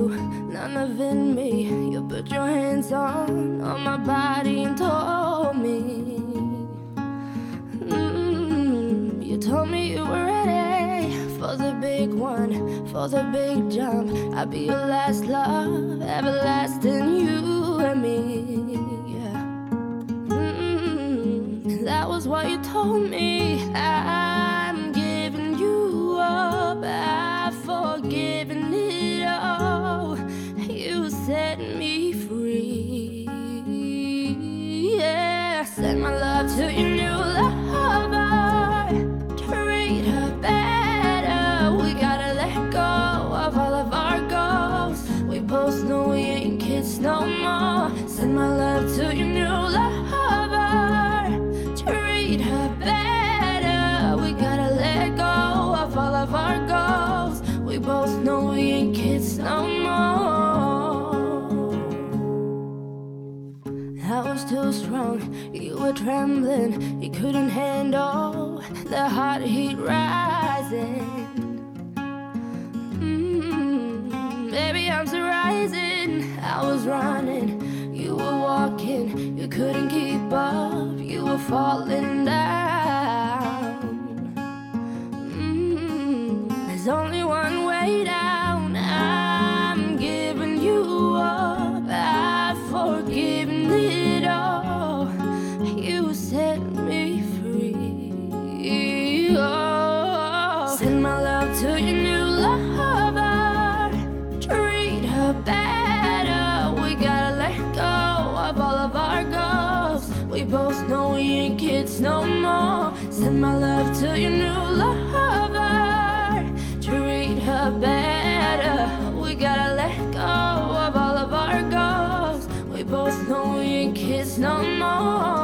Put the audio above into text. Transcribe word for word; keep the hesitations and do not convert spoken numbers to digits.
none of it me. You put your hands on, on my body and told me, mm, you told me you were ready for the big one, for the big jump. I'd be your last love, everlasting, you and me, yeah. Mm, that was what you told me. I'm giving you up, I've forgiven it all. You set me free, yeah. Send my love to your new lover, treat her better. We gotta let go of all of our goals. We both know we ain't kids no more. Send my love to your new lover, treat her better. We gotta let go of all of our goals. We both know we ain't kids no more. I was too strong, you were trembling. You couldn't handle the hot heat rising. Mm, baby, I'm still rising. I was running, you were walking. You couldn't keep up, you were falling down. Mm, there's only one way down. I'm giving you up, I've forgiven it all. You set me free, oh. Send my love to your new lover, treat her better. We gotta let go of all of our goals. We both know we ain't kids no more. Send my love to your new lover, treat her better. We gotta let go of all of our goals. We both know we ain't kids no more.